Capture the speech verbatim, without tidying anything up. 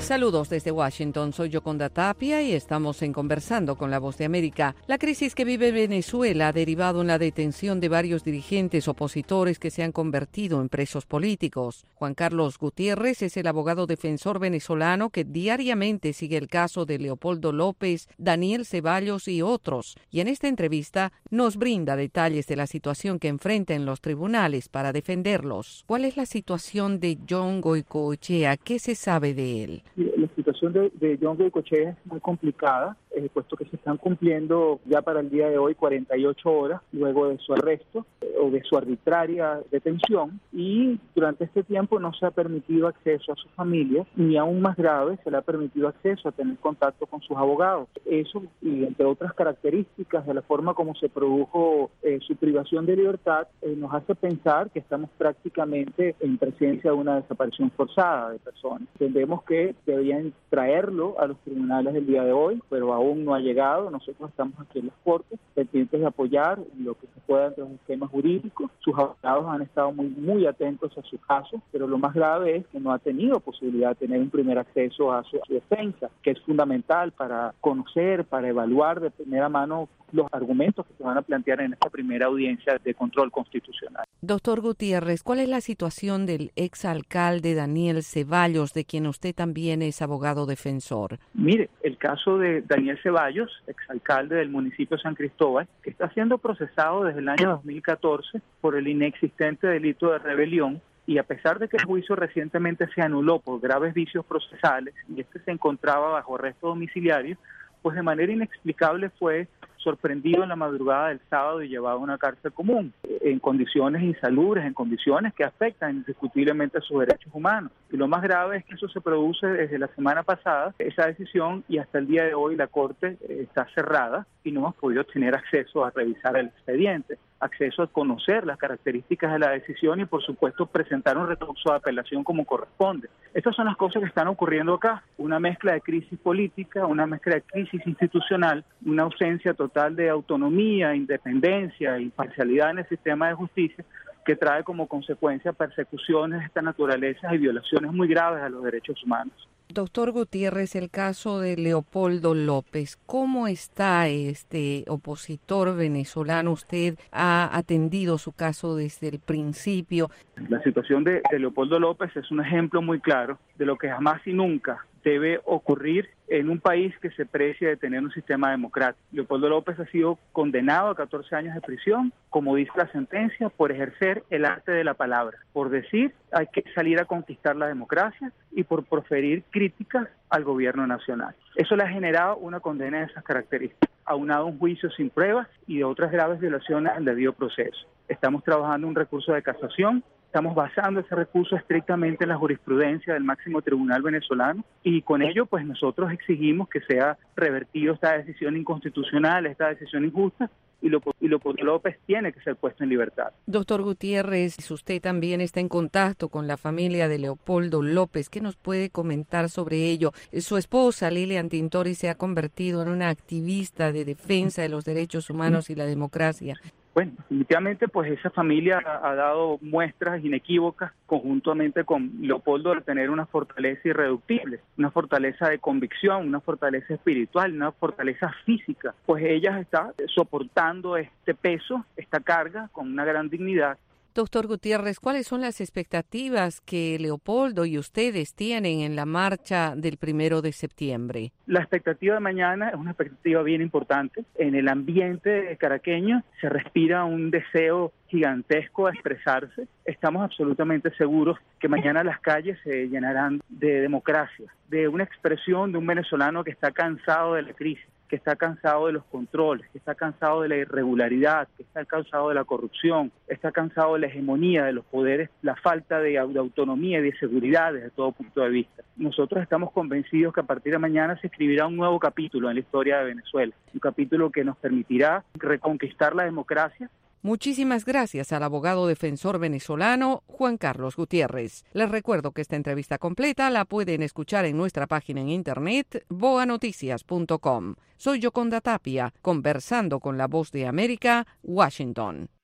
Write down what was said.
Saludos desde Washington, soy Yoconda Tapia y estamos en Conversando con la Voz de América. La crisis que vive Venezuela ha derivado en la detención de varios dirigentes opositores que se han convertido en presos políticos. Juan Carlos Gutiérrez es el abogado defensor venezolano que diariamente sigue el caso de Leopoldo López, Daniel Ceballos y otros, y en esta entrevista nos brinda detalles de la situación que enfrenta en los tribunales para defenderlos. ¿Cuál es la situación de John Goicoechea? ¿Qué se sabe de él? La situación de, de John Goicoechea es muy complicada, eh, puesto que se están cumpliendo ya para el día de hoy cuarenta y ocho horas luego de su arresto eh, o de su arbitraria detención, y durante este tiempo no se ha permitido acceso a su familia, ni aún más grave, se le ha permitido acceso a tener contacto con sus abogados. Eso, y entre otras características de la forma como se produjo eh, su privación de libertad, eh, nos hace pensar que estamos prácticamente en presencia de una desaparición forzada de personas. Entendemos que debían traerlo a los tribunales del día de hoy, pero aún no ha llegado. Nosotros estamos aquí en las Cortes, pendientes de apoyar lo que se pueda entre los esquemas jurídicos. Sus abogados han estado muy, muy atentos a su caso, pero lo más grave es que no ha tenido posibilidad de tener un primer acceso a su, a su defensa, que es fundamental para conocer, para evaluar de primera mano los argumentos que se van a plantear en esta primera audiencia de control constitucional. Doctor Gutiérrez, ¿cuál es la situación del exalcalde Daniel Ceballos, de quien usted también es abogado defensor? Mire, el caso de Daniel Ceballos, exalcalde del municipio de San Cristóbal, que está siendo procesado desde el año dos mil catorce por el inexistente delito de rebelión, y a pesar de que el juicio recientemente se anuló por graves vicios procesales y este se encontraba bajo arresto domiciliario, pues de manera inexplicable fue sorprendido en la madrugada del sábado y llevado a una cárcel común, en condiciones insalubres, en condiciones que afectan indiscutiblemente sus derechos humanos. Y lo más grave es que eso se produce desde la semana pasada, esa decisión, y hasta el día de hoy la Corte está cerrada y no hemos podido tener acceso a revisar el expediente, acceso a conocer las características de la decisión y, por supuesto, presentar un recurso de apelación como corresponde. Estas son las cosas que están ocurriendo acá, una mezcla de crisis política, una mezcla de crisis institucional, una ausencia total de autonomía, independencia e imparcialidad en el sistema de justicia, que trae como consecuencia persecuciones de esta naturaleza y violaciones muy graves a los derechos humanos. Doctor Gutiérrez, el caso de Leopoldo López, ¿cómo está este opositor venezolano? Usted ha atendido su caso desde el principio. La situación de, de Leopoldo López es un ejemplo muy claro de lo que jamás y nunca debe ocurrir en un país que se precia de tener un sistema democrático. Leopoldo López ha sido condenado a catorce años de prisión, como dice la sentencia, por ejercer el arte de la palabra, por decir hay que salir a conquistar la democracia y por proferir críticas al gobierno nacional. Eso le ha generado una condena de esas características, aunado a un juicio sin pruebas y de otras graves violaciones al debido proceso. Estamos trabajando un recurso de casación. Estamos basando ese recurso estrictamente en la jurisprudencia del máximo tribunal venezolano y con ello pues nosotros exigimos que sea revertido esta decisión inconstitucional, esta decisión injusta, y Leopoldo López tiene que ser puesto en libertad. Doctor Gutiérrez, usted también está en contacto con la familia de Leopoldo López. ¿Qué nos puede comentar sobre ello? Su esposa, Lilian Tintori, se ha convertido en una activista de defensa de los derechos humanos y la democracia. Bueno, definitivamente pues esa familia ha, ha dado muestras inequívocas conjuntamente con Leopoldo de tener una fortaleza irreductible, una fortaleza de convicción, una fortaleza espiritual, una fortaleza física, pues ella está soportando este peso, esta carga con una gran dignidad. Doctor Gutiérrez, ¿cuáles son las expectativas que Leopoldo y ustedes tienen en la marcha del primero de septiembre? La expectativa de mañana es una expectativa bien importante. En el ambiente caraqueño se respira un deseo gigantesco a expresarse. Estamos absolutamente seguros que mañana las calles se llenarán de democracia, de una expresión de un venezolano que está cansado de la crisis, que está cansado de los controles, que está cansado de la irregularidad, que está cansado de la corrupción, está cansado de la hegemonía de los poderes, la falta de, de autonomía y de seguridad desde todo punto de vista. Nosotros estamos convencidos que a partir de mañana se escribirá un nuevo capítulo en la historia de Venezuela, un capítulo que nos permitirá reconquistar la democracia. Muchísimas gracias al abogado defensor venezolano Juan Carlos Gutiérrez. Les recuerdo que esta entrevista completa la pueden escuchar en nuestra página en internet boa noticias punto com. Soy Yoconda Tapia, conversando con la Voz de América, Washington.